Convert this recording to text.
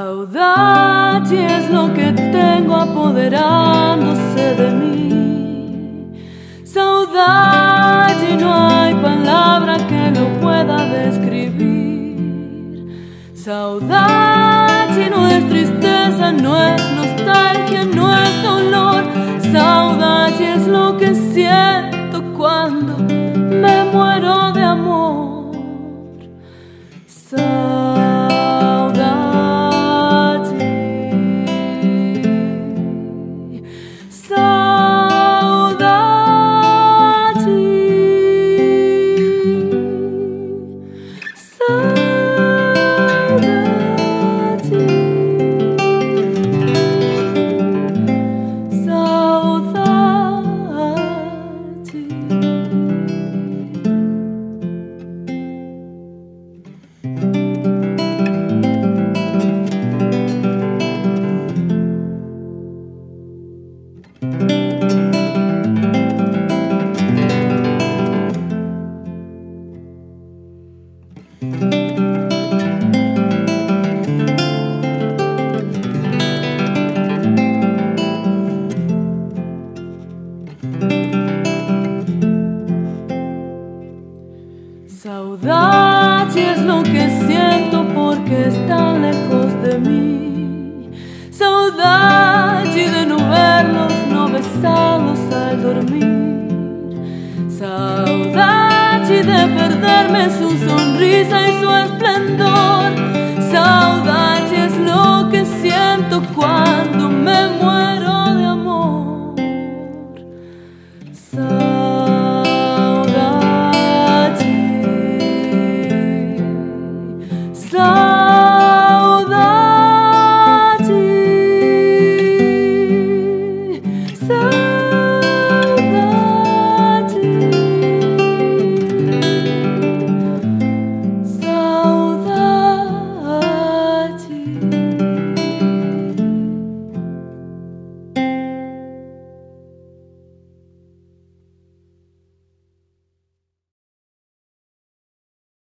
Saudade es lo que tengo apoderándose de mí. Saudade, no hay palabra que lo pueda describir. Saudade no es tristeza, no es nostalgia, no es dolor. Saudade es lo que siento cuando me muero de amor. Saudade es lo que siento porque está lejos de mí. Saudade de no verlos, no besarlos al dormir. Saudade de perderme su sonrisa y su esplendor. Saudade es lo que siento cuando me muero de amor. Saudade.